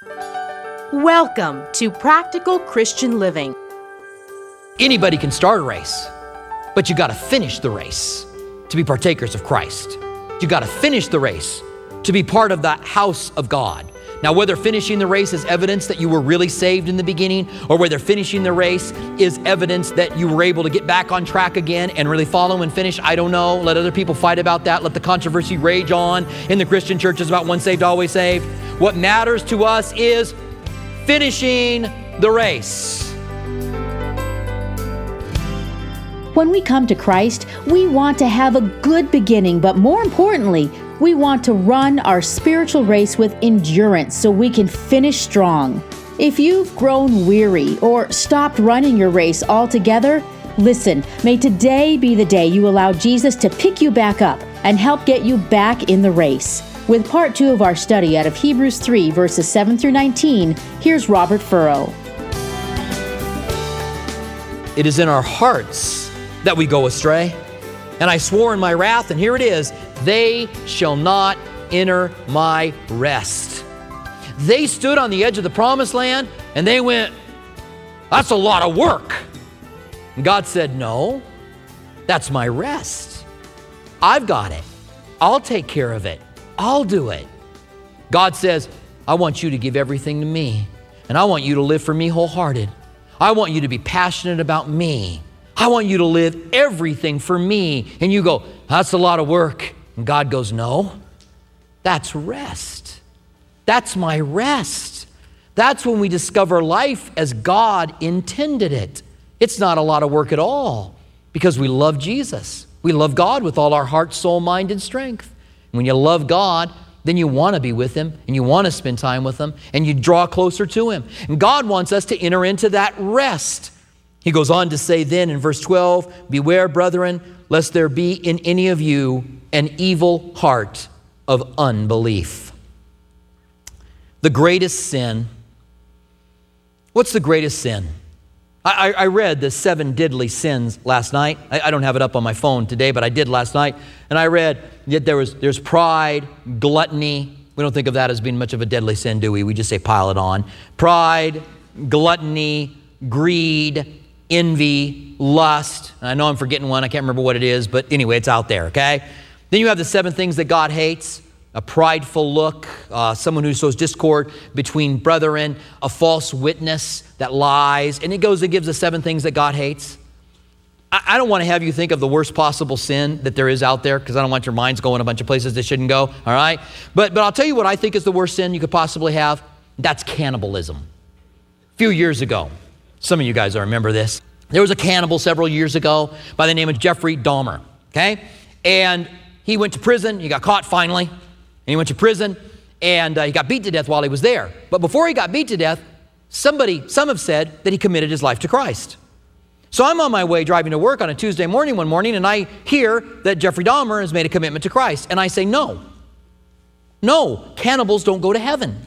Welcome to Practical Christian Living. Anybody can start a race, but you got to finish the race to be partakers of Christ. You got to finish the race to be part of the house of God. Now, whether finishing the race is evidence that you were really saved in the beginning, or whether finishing the race is evidence that you were able to get back on track again and really follow and finish, I don't know. Let other people fight about that. Let the controversy rage on in the Christian churches about once saved, always saved. What matters to us is finishing the race. When we come to Christ, we want to have a good beginning, but more importantly, we want to run our spiritual race with endurance so we can finish strong. If you've grown weary or stopped running your race altogether, listen, may today be the day you allow Jesus to pick you back up and help get you back in the race. With part 2 of our study out of Hebrews 3, verses 7 through 19, here's Robert Furrow. It is in our hearts that we go astray. And I swore in my wrath, and here it is, they shall not enter my rest. They stood on the edge of the promised land, and they went, that's a lot of work. And God said, no, that's my rest. I've got it. I'll take care of it. I'll do it. God says, I want you to give everything to me, and I want you to live for me wholehearted. I want you to be passionate about me. I want you to live everything for me. And you go, that's a lot of work. And God goes, no, that's rest. That's my rest. That's when we discover life as God intended it. It's not a lot of work at all because we love Jesus. We love God with all our heart, soul, mind, and strength. When you love God, then you want to be with Him and you want to spend time with Him and you draw closer to Him. And God wants us to enter into that rest. He goes on to say then in verse 12, beware, brethren, lest there be in any of you an evil heart of unbelief. The greatest sin. What's the greatest sin? I read the 7 deadly sins last night. I don't have it up on my phone today, but I did last night. And I read that there's pride, gluttony. We don't think of that as being much of a deadly sin, do we? We just say pile it on. Pride, gluttony, greed, envy, lust. And I know I'm forgetting one. I can't remember what it is, but anyway, it's out there, okay? Then you have the 7 things that God hates. A prideful look, someone who sows discord between brethren, a false witness that lies. And it gives the 7 things that God hates. I don't want to have you think of the worst possible sin that there is out there because I don't want your minds going a bunch of places they shouldn't go, all right? But I'll tell you what I think is the worst sin you could possibly have. That's cannibalism. A few years ago, some of you guys will remember this. There was a cannibal several years ago by the name of Jeffrey Dahmer, okay? And he went to prison. He got caught finally. And he went to prison, and he got beat to death while he was there. But before he got beat to death, some have said that he committed his life to Christ. So I'm on my way driving to work on a Tuesday morning one morning, and I hear that Jeffrey Dahmer has made a commitment to Christ. And I say, no, cannibals don't go to heaven.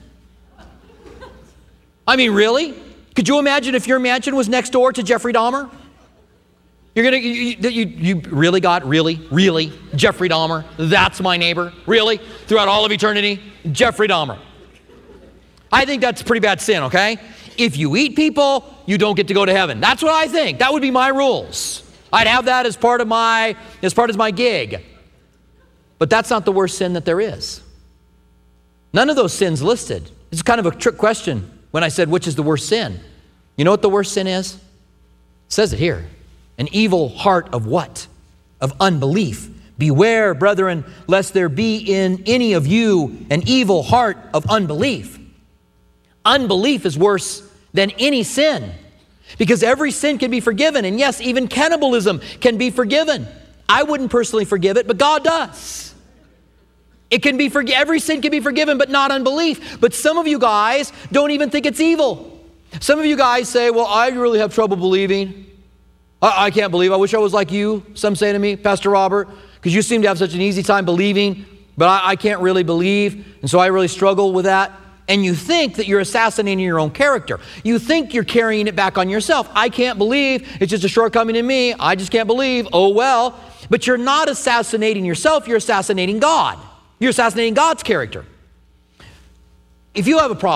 I mean, really? Could you imagine if your mansion was next door to Jeffrey Dahmer? You really, God? Really? Jeffrey Dahmer? That's my neighbor? Really? Throughout all of eternity? Jeffrey Dahmer. I think that's a pretty bad sin, okay? If you eat people, you don't get to go to heaven. That's what I think. That would be my rules. I'd have that as part of my gig. But that's not the worst sin that there is. None of those sins listed. It's kind of a trick question when I said, which is the worst sin? You know what the worst sin is? It says it here. An evil heart of what? Of unbelief. Beware, brethren, lest there be in any of you an evil heart of unbelief. Unbelief is worse than any sin because every sin can be forgiven. And yes, even cannibalism can be forgiven. I wouldn't personally forgive it, but God does. It can be every sin can be forgiven, but not unbelief. But some of you guys don't even think it's evil. Some of you guys say, well, I really have trouble believing. I can't believe. I wish I was like you, some say to me, Pastor Robert, because you seem to have such an easy time believing, but I can't really believe, and so I really struggle with that. And you think that you're assassinating your own character. You think you're carrying it back on yourself. I can't believe. It's just a shortcoming in me. I just can't believe. Oh, well. But you're not assassinating yourself. You're assassinating God. You're assassinating God's character. If you have a problem,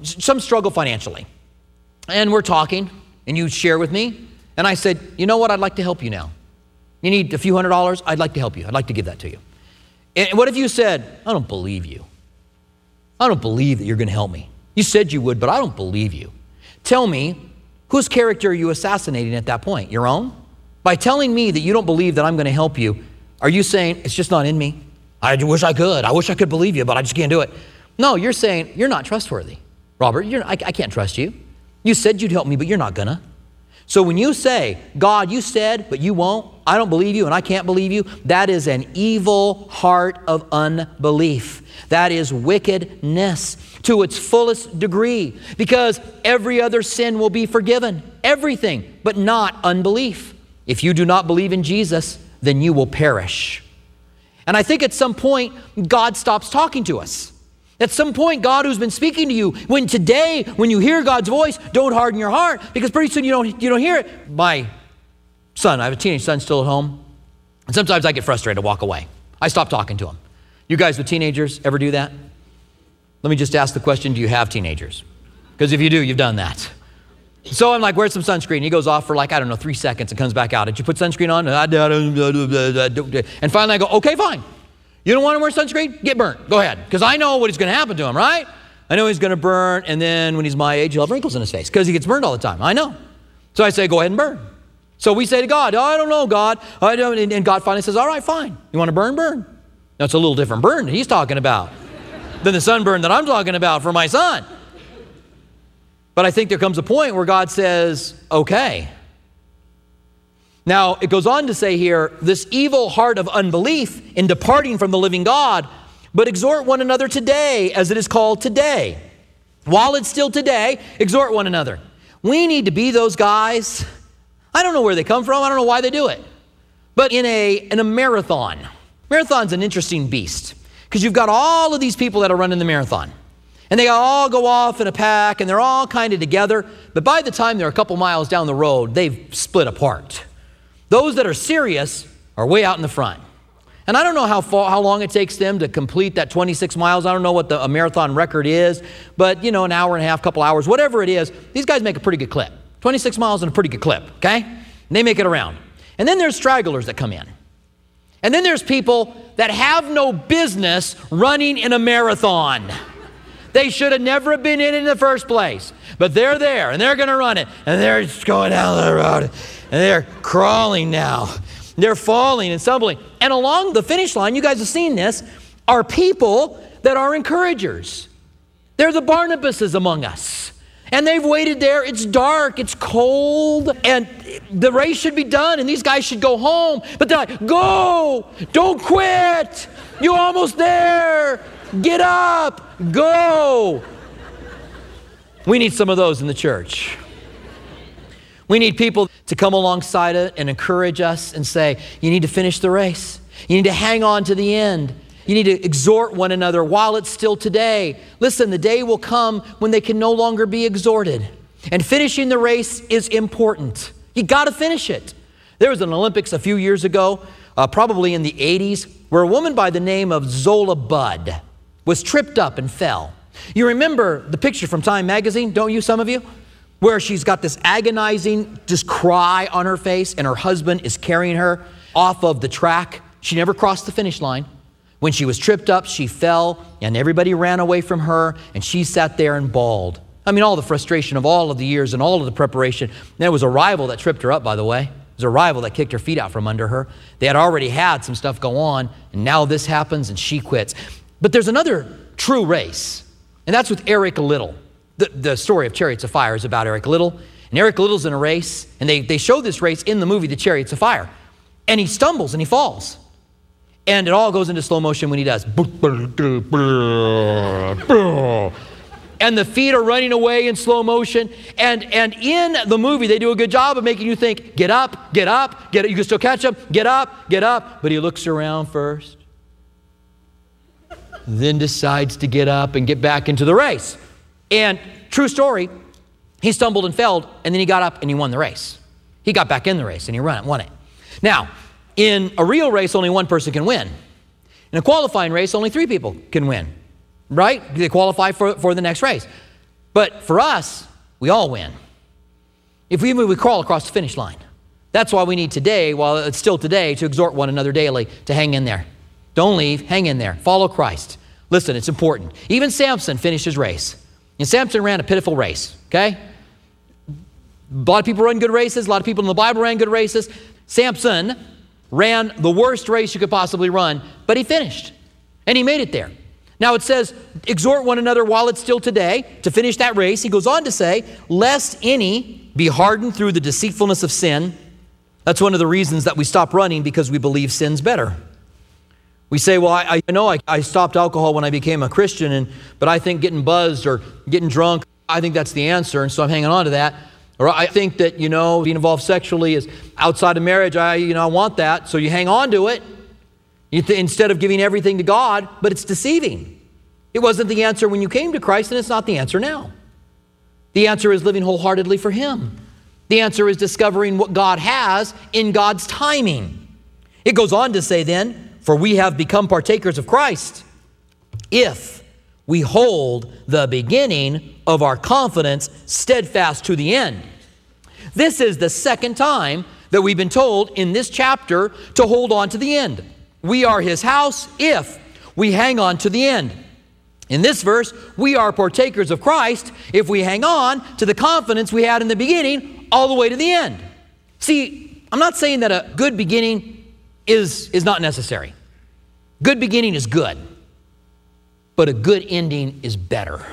some struggle financially. And we're talking, and you share with me, and I said, you know what, I'd like to help you now. You need a few $100s? I'd like to help you. I'd like to give that to you. And what if you said, I don't believe you. I don't believe that you're going to help me. You said you would, but I don't believe you. Tell me, whose character are you assassinating at that point? Your own? By telling me that you don't believe that I'm going to help you, are you saying, it's just not in me? I wish I could. I wish I could believe you, but I just can't do it. No, you're saying, you're not trustworthy. Robert, I can't trust you. You said you'd help me, but you're not gonna. So when you say, God, you said, but you won't, I don't believe you and I can't believe you, that is an evil heart of unbelief. That is wickedness to its fullest degree, because every other sin will be forgiven. Everything, but not unbelief. If you do not believe in Jesus, then you will perish. And I think at some point, God stops talking to us. At some point, God who's been speaking to you, when you hear God's voice, don't harden your heart, because pretty soon you don't hear it. My son, I have a teenage son still at home, and sometimes I get frustrated to walk away. I stop talking to him. You guys with teenagers ever do that? Let me just ask the question, do you have teenagers? Because if you do, you've done that. So I'm like, where's some sunscreen? He goes off for 3 seconds and comes back out. Did you put sunscreen on? And finally I go, okay, fine. You don't want to wear sunscreen? Get burnt. Go ahead. Because I know what is going to happen to him, right? I know he's going to burn, and then when he's my age, he'll have wrinkles in his face because he gets burned all the time. I know. So I say, go ahead and burn. So we say to God, I don't know, God. I don't. And God finally says, all right, fine. You want to burn? Burn. Now, it's a little different burn that he's talking about than the sunburn that I'm talking about for my son. But I think there comes a point where God says, okay. Now, it goes on to say here, this evil heart of unbelief in departing from the living God, but exhort one another today, as it is called today. While it's still today, exhort one another. We need to be those guys. I don't know where they come from. I don't know why they do it. But in a marathon, marathon's an interesting beast, because you've got all of these people that are running the marathon. And they all go off in a pack, and they're all kind of together. But by the time they're a couple miles down the road, they've split apart. Those that are serious are way out in the front. And I don't know how long it takes them to complete that 26 miles. I don't know what a marathon record is. But, an hour and a half, couple hours, whatever it is, these guys make a pretty good clip. 26 miles in a pretty good clip, okay? And they make it around. And then there's stragglers that come in. And then there's people that have no business running in a marathon. They should have never been in the first place. But they're there, and they're going to run it. And they're just going down the road. And they're crawling now. They're falling and stumbling. And along the finish line, you guys have seen this, are people that are encouragers. They're the Barnabases among us. And they've waited there. It's dark. It's cold. And the race should be done. And these guys should go home. But they're like, go. Don't quit. You're almost there. Get up. Go. We need some of those in the church. We need people to come alongside it and encourage us and say, you need to finish the race. You need to hang on to the end. You need to exhort one another while it's still today. Listen, the day will come when they can no longer be exhorted. And finishing the race is important. You got to finish it. There was an Olympics a few years ago, probably in the 80s, where a woman by the name of Zola Budd was tripped up and fell. You remember the picture from Time magazine, don't you, some of you? Where she's got this agonizing just cry on her face, and her husband is carrying her off of the track. She never crossed the finish line. When she was tripped up, she fell, and everybody ran away from her, and she sat there and bawled. I mean, all the frustration of all of the years and all of the preparation. There was a rival that tripped her up, by the way. There was a rival that kicked her feet out from under her. They had already had some stuff go on, and now this happens, and she quits. But there's another true race, and that's with Eric Liddell. The story of Chariots of Fire is about Eric Liddell. And Eric Liddell's in a race, and they show this race in the movie, The Chariots of Fire. And he stumbles and he falls. And it all goes into slow motion when he does. And the feet are running away in slow motion. And in the movie, they do a good job of making you think, get up, get up, get up. You can still catch him, get up, get up. But he looks around first, then decides to get up and get back into the race. And true story, he stumbled and fell, and then he got up and he won the race. He got back in the race and he won it. Now, in a real race, only one person can win. In a qualifying race, only 3 people can win, right? They qualify for the next race. But for us, we all win. If we crawl across the finish line. That's why we need today, while it's still today, to exhort one another daily to hang in there. Don't leave, hang in there, follow Christ. Listen, it's important. Even Samson finished his race. And Samson ran a pitiful race, okay? A lot of people run good races. A lot of people in the Bible ran good races. Samson ran the worst race you could possibly run, but he finished. And he made it there. Now it says, exhort one another while it's still today to finish that race. He goes on to say, lest any be hardened through the deceitfulness of sin. That's one of the reasons that we stop running, because we believe sin's better. We say, well, I know I stopped alcohol when I became a Christian, but I think getting buzzed or getting drunk, I think that's the answer, and so I'm hanging on to that. Or I think that, being involved sexually is outside of marriage. I want that, so you hang on to it instead of giving everything to God, but it's deceiving. It wasn't the answer when you came to Christ, and it's not the answer now. The answer is living wholeheartedly for Him. The answer is discovering what God has in God's timing. It goes on to say then, for we have become partakers of Christ if we hold the beginning of our confidence steadfast to the end. This is the second time that we've been told in this chapter to hold on to the end. We are His house if we hang on to the end. In this verse, we are partakers of Christ if we hang on to the confidence we had in the beginning all the way to the end. See, I'm not saying that a good beginning is not necessary. Good beginning is good, but a good ending is better.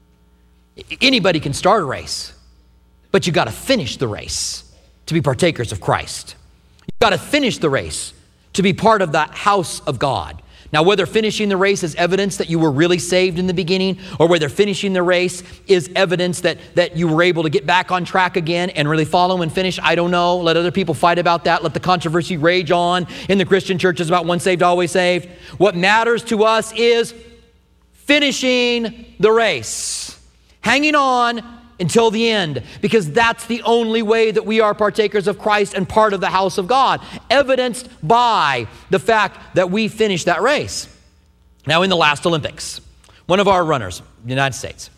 Anybody can start a race, but you got to finish the race to be partakers of Christ. You got to finish the race to be part of the house of God. Now, whether finishing the race is evidence that you were really saved in the beginning, or whether finishing the race is evidence that you were able to get back on track again and really follow and finish, I don't know. Let other people fight about that. Let the controversy rage on in the Christian churches about once saved, always saved. What matters to us is finishing the race, hanging on until the end, because that's the only way that we are partakers of Christ and part of the house of God, evidenced by the fact that we finished that race. Now, in the last Olympics, one of our runners, the United States,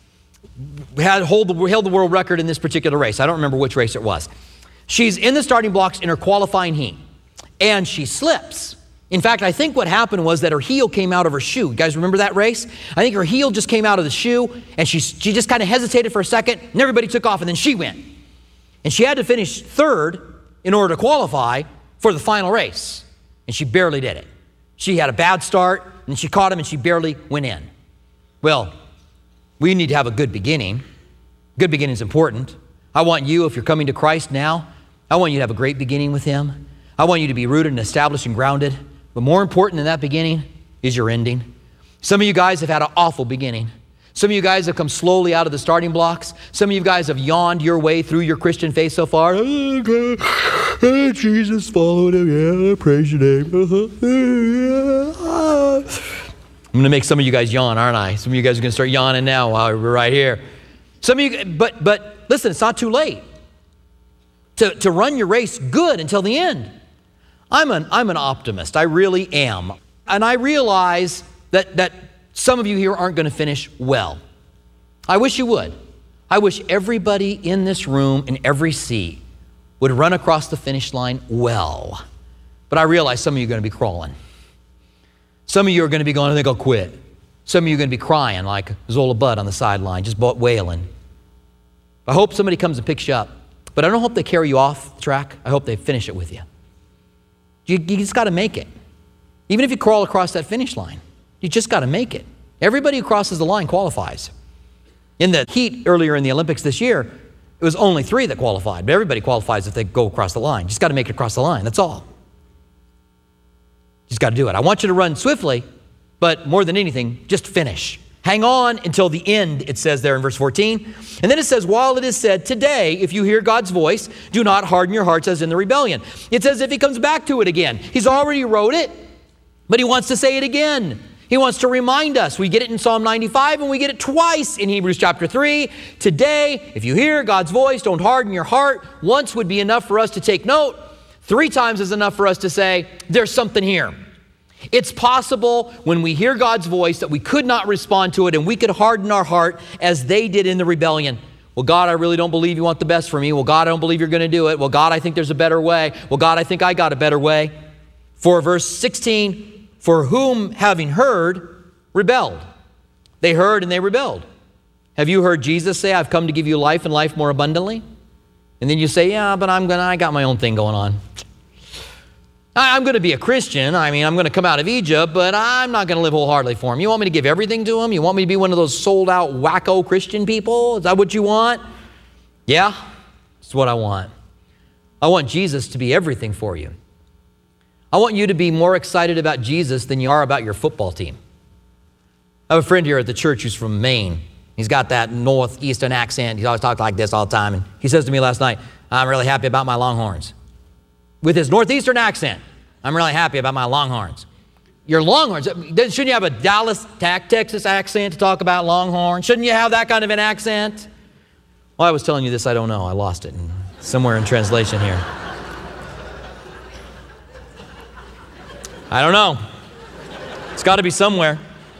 held the world record in this particular race. I don't remember which race it was. She's in the starting blocks in her qualifying heat, and she slips. In fact, I think what happened was that her heel came out of her shoe. You guys remember that race? I think her heel just came out of the shoe, and she just kind of hesitated for a second, and everybody took off, and then she went. And she had to finish third in order to qualify for the final race, and she barely did it. She had a bad start, and she caught him, and she barely went in. Well, we need to have a good beginning. Good beginning is important. I want you, if you're coming to Christ now, I want you to have a great beginning with Him. I want you to be rooted and established and grounded. But more important than that beginning is your ending. Some of you guys have had an awful beginning. Some of you guys have come slowly out of the starting blocks. Some of you guys have yawned your way through your Christian faith so far. Oh, Jesus, followed Him. Yeah, praise your name. I'm going to make some of you guys yawn, aren't I? Some of you guys are going to start yawning now while we're right here. Some of you, but listen, it's not too late to run your race good until the end. I'm an optimist. I really am. And I realize that some of you here aren't going to finish well. I wish you would. I wish everybody in this room, in every seat, would run across the finish line well. But I realize some of you are going to be crawling. Some of you are going to be going, I think I'll quit. Some of you are going to be crying like Zola Budd on the sideline, just wailing. I hope somebody comes and picks you up. But I don't hope they carry you off the track. I hope they finish it with you. You just got to make it. Even if you crawl across that finish line, you just got to make it. Everybody who crosses the line qualifies. In the heat earlier in the Olympics this year, it was only 3 that qualified, but everybody qualifies if they go across the line. You just got to make it across the line, that's all. Just got to do it. I want you to run swiftly, but more than anything, just finish. Hang on until the end, it says there in verse 14. And then it says, while it is said, today, if you hear God's voice, do not harden your hearts as in the rebellion. It's as if He comes back to it again. He's already wrote it, but He wants to say it again. He wants to remind us. We get it in Psalm 95, and we get it twice in Hebrews chapter 3. Today, if you hear God's voice, don't harden your heart. Once would be enough for us to take note. 3 times is enough for us to say, there's something here. It's possible when we hear God's voice that we could not respond to it and we could harden our heart as they did in the rebellion. Well, God, I really don't believe you want the best for me. Well, God, I don't believe you're going to do it. Well, God, I think there's a better way. Well, God, I think I got a better way. For verse 16, for whom having heard, rebelled. They heard and they rebelled. Have you heard Jesus say, I've come to give you life and life more abundantly? And then you say, yeah, but I got my own thing going on. I'm going to be a Christian. I mean, I'm going to come out of Egypt, but I'm not going to live wholeheartedly for him. You want me to give everything to him? You want me to be one of those sold out wacko Christian people? Is that what you want? Yeah, that's what I want. I want Jesus to be everything for you. I want you to be more excited about Jesus than you are about your football team. I have a friend here at the church who's from Maine. He's got that northeastern accent. He always talks like this all the time. And he says to me last night, I'm really happy about my Longhorns. With his northeastern accent, I'm really happy about my Longhorns. Your Longhorns, shouldn't you have a Dallas, Texas accent to talk about Longhorns? Shouldn't you have that kind of an accent? Well, I was telling you this, I don't know. I lost it somewhere in translation here. I don't know. It's got to be somewhere.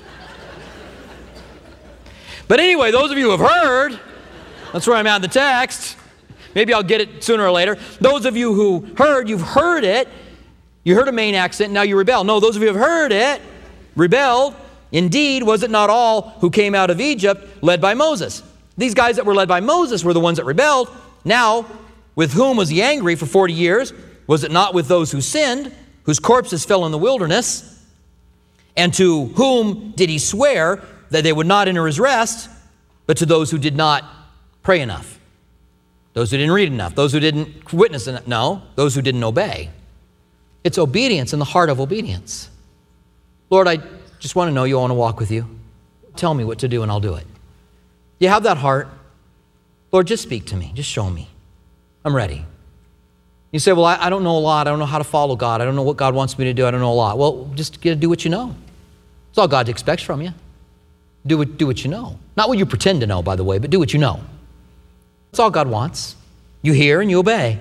But anyway, those of you who have heard, that's where I'm at in the text. Maybe I'll get it sooner or later. Those of you who heard, you've heard it. You heard a Maine accent, now you rebel. No, those of you who have heard it, rebelled. Indeed, was it not all who came out of Egypt led by Moses? These guys that were led by Moses were the ones that rebelled. Now, with whom was he angry for 40 years? Was it not with those who sinned, whose corpses fell in the wilderness? And to whom did he swear that they would not enter his rest, but to those who did not pray enough? Those who didn't read enough, those who didn't witness enough, no, those who didn't obey. It's obedience in the heart of obedience. Lord, I just want to know you, I want to walk with you. Tell me what to do and I'll do it. You have that heart? Lord, just speak to me, just show me. I'm ready. You say, well, I don't know a lot. I don't know how to follow God. I don't know what God wants me to do. I don't know a lot. Well, just do what you know. That's all God expects from you. Do what you know. Not what you pretend to know, by the way, but do what you know. That's all God wants. You hear and you obey.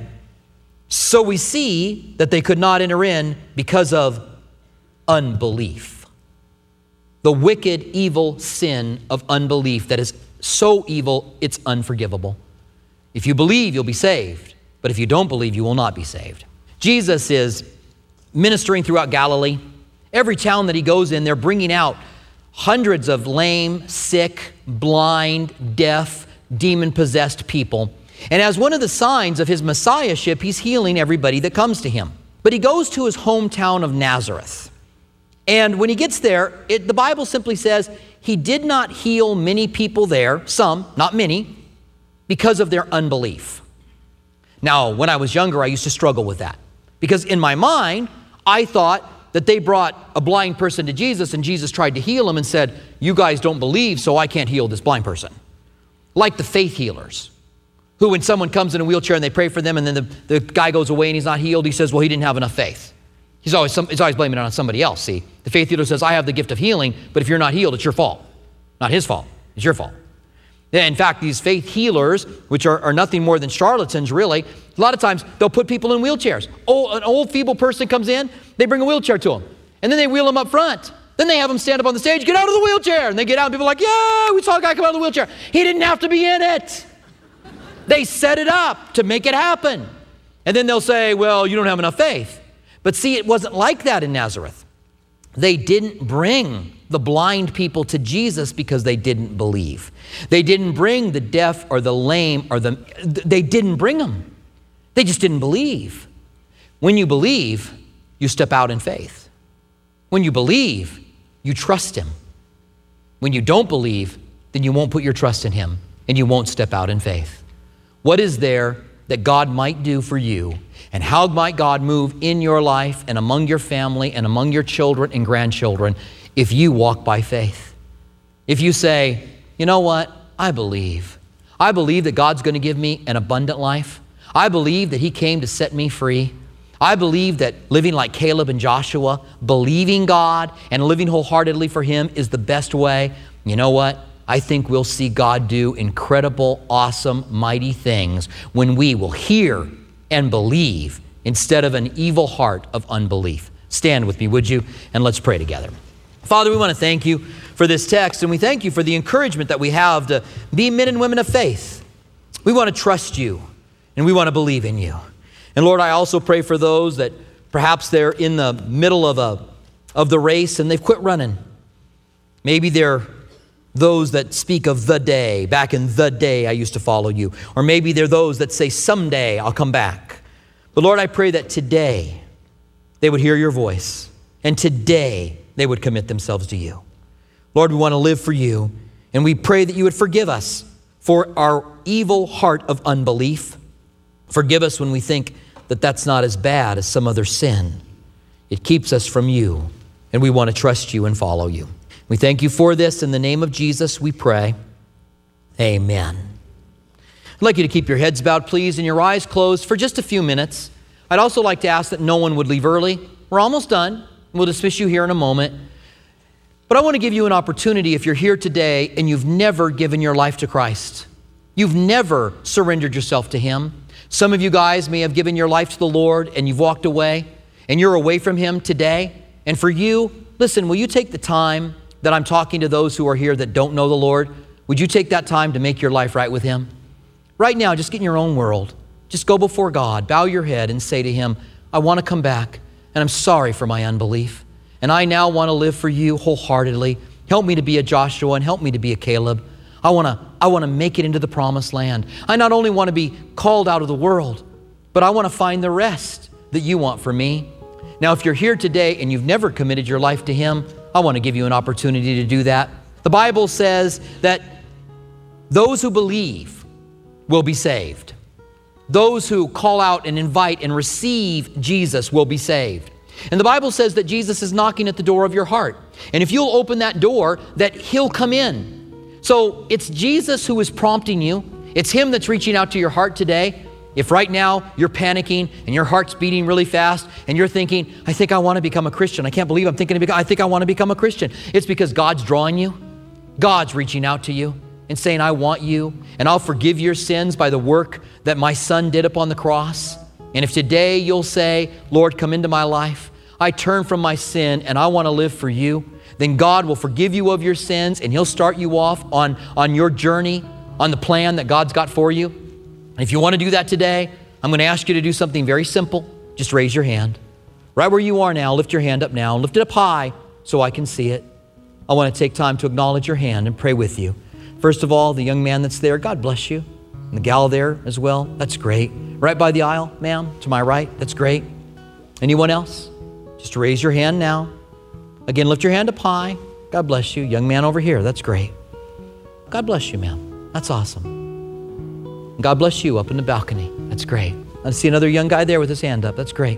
So we see that they could not enter in because of unbelief. The wicked, evil sin of unbelief that is so evil, it's unforgivable. If you believe, you'll be saved. But if you don't believe, you will not be saved. Jesus is ministering throughout Galilee. Every town that he goes in, they're bringing out hundreds of lame, sick, blind, deaf, demon-possessed people. And as one of the signs of his messiahship, he's healing everybody that comes to him. But he goes to his hometown of Nazareth. And when he gets there, the Bible simply says he did not heal many people there, some, not many, because of their unbelief. Now, when I was younger, I used to struggle with that. Because in my mind, I thought that they brought a blind person to Jesus and Jesus tried to heal him and said, you guys don't believe, so I can't heal this blind person. Like the faith healers, who when someone comes in a wheelchair and they pray for them and then the guy goes away and he's not healed, he says, well, he didn't have enough faith. He's always blaming it on somebody else, see? The faith healer says, I have the gift of healing, but if you're not healed, it's your fault. Not his fault, it's your fault. In fact, these faith healers, which are nothing more than charlatans, really, a lot of times they'll put people in wheelchairs. An old feeble person comes in, they bring a wheelchair to him, and then they wheel him up front. Then they have him stand up on the stage, get out of the wheelchair. And they get out and people are like, yeah, we saw a guy come out of the wheelchair. He didn't have to be in it. They set it up to make it happen. And then they'll say, well, you don't have enough faith. But see, it wasn't like that in Nazareth. They didn't bring the blind people to Jesus because they didn't believe. They didn't bring the deaf or the lame they didn't bring them. They just didn't believe. When you believe, you step out in faith. When you believe, you trust him. When you don't believe, then you won't put your trust in him and you won't step out in faith. What is there that God might do for you? And how might God move in your life and among your family and among your children and grandchildren if you walk by faith? If you say, you know what? I believe. I believe that God's going to give me an abundant life. I believe that he came to set me free. I believe that living like Caleb and Joshua, believing God and living wholeheartedly for him is the best way. You know what? I think we'll see God do incredible, awesome, mighty things when we will hear and believe instead of an evil heart of unbelief. Stand with me, would you? And let's pray together. Father, we want to thank you for this text, and we thank you for the encouragement that we have to be men and women of faith. We want to trust you, and we want to believe in you. And Lord, I also pray for those that perhaps they're in the middle of the race and they've quit running. Maybe they're those that speak of the day, back in the day I used to follow you. Or maybe they're those that say, someday I'll come back. But Lord, I pray that today they would hear your voice, and today they would commit themselves to you. Lord, we want to live for you, and we pray that you would forgive us for our evil heart of unbelief. Forgive us when we think that that's not as bad as some other sin. It keeps us from you, and we want to trust you and follow you. We thank you for this. In the name of Jesus, we pray. Amen. I'd like you to keep your heads bowed, please, and your eyes closed for just a few minutes. I'd also like to ask that no one would leave early. We're almost done. We'll dismiss you here in a moment. But I want to give you an opportunity if you're here today and you've never given your life to Christ. You've never surrendered yourself to Him. Some of you guys may have given your life to the Lord and you've walked away and you're away from Him today. And for you, listen, will you take the time that I'm talking to those who are here that don't know the Lord? Would you take that time to make your life right with Him? Right now, just get in your own world. Just go before God, bow your head and say to Him, I want to come back and I'm sorry for my unbelief. And I now want to live for you wholeheartedly. Help me to be a Joshua and help me to be a Caleb. I want to make it into the promised land. I not only want to be called out of the world, but I want to find the rest that you want for me. Now, if you're here today and you've never committed your life to Him, I want to give you an opportunity to do that. The Bible says that those who believe will be saved. Those who call out and invite and receive Jesus will be saved. And the Bible says that Jesus is knocking at the door of your heart. And if you'll open that door, that He'll come in. So it's Jesus who is prompting you. It's Him that's reaching out to your heart today. If right now you're panicking and your heart's beating really fast and you're thinking, I think I want to become a Christian. I can't believe I'm thinking I think I want to become a Christian. It's because God's drawing you. God's reaching out to you and saying, I want you, and I'll forgive your sins by the work that my Son did upon the cross. And if today you'll say, Lord, come into my life. I turn from my sin and I want to live for you. Then God will forgive you of your sins and He'll start you off on your journey, on the plan that God's got for you. And if you want to do that today, I'm going to ask you to do something very simple. Just raise your hand. Right where you are now, lift your hand up now. Lift it up high so I can see it. I want to take time to acknowledge your hand and pray with you. First of all, the young man that's there, God bless you. And the gal there as well, that's great. Right by the aisle, ma'am, to my right, that's great. Anyone else? Just raise your hand now. Again, lift your hand up high. God bless you. Young man over here, that's great. God bless you, ma'am. That's awesome. God bless you up in the balcony. That's great. I see another young guy there with his hand up. That's great.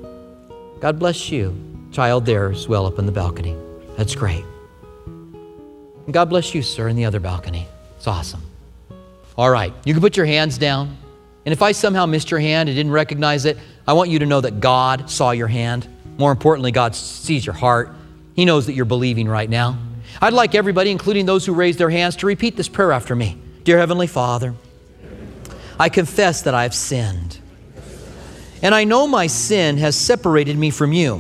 God bless you. Child there as well up in the balcony. That's great. And God bless you, sir, in the other balcony. It's awesome. All right. You can put your hands down. And if I somehow missed your hand and didn't recognize it, I want you to know that God saw your hand. More importantly, God sees your heart. He knows that you're believing right now. I'd like everybody, including those who raised their hands, to repeat this prayer after me. Dear Heavenly Father, I confess that I have sinned. And I know my sin has separated me from you.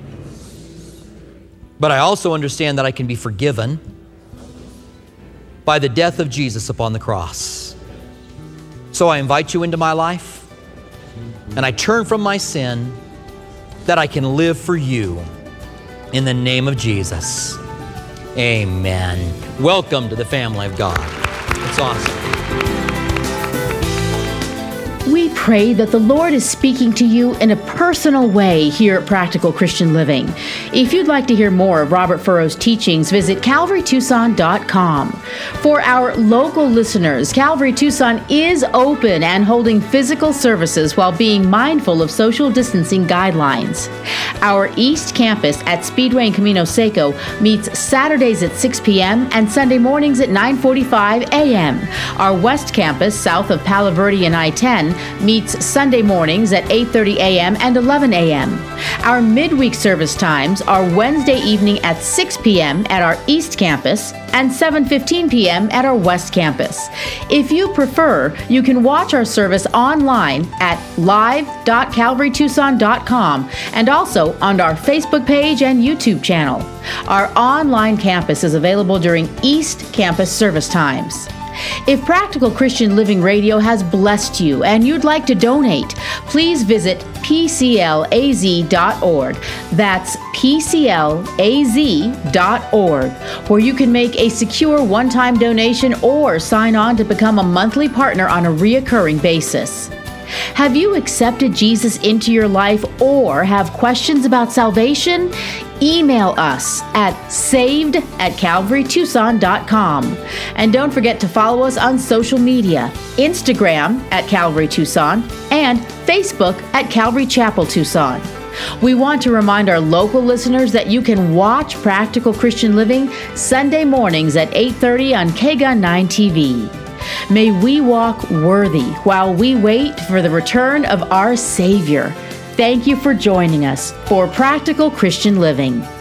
But I also understand that I can be forgiven by the death of Jesus upon the cross. So I invite you into my life, and I turn from my sin that I can live for you in the name of Jesus. Amen. Welcome to the family of God. It's awesome. We pray that the Lord is speaking to you in a personal way here at Practical Christian Living. If you'd like to hear more of Robert Furrow's teachings, visit CalvaryTucson.com. For our local listeners, Calvary Tucson is open and holding physical services while being mindful of social distancing guidelines. Our East Campus at Speedway and Camino Seco meets Saturdays at 6 p.m. and Sunday mornings at 9:45 a.m. Our West Campus, south of Palo Verde and I-10, meets meets Sunday mornings at 8:30 a.m. and 11 a.m. Our midweek service times are Wednesday evening at 6 p.m. at our East Campus and 7:15 p.m. at our West Campus. If you prefer, you can watch our service online at live.calvarytucson.com and also on our Facebook page and YouTube channel. Our online campus is available during East Campus service times. If Practical Christian Living Radio has blessed you and you'd like to donate, please visit pclaz.org. That's pclaz.org, where you can make a secure one-time donation or sign on to become a monthly partner on a reoccurring basis. Have you accepted Jesus into your life or have questions about salvation? Email us at saved@calvarytucson.com. And don't forget to follow us on social media, Instagram at Calvary Tucson and Facebook at Calvary Chapel Tucson. We want to remind our local listeners that you can watch Practical Christian Living Sunday mornings at 8:30 on KGUN 9 TV. May we walk worthy while we wait for the return of our Savior. Thank you for joining us for Practical Christian Living.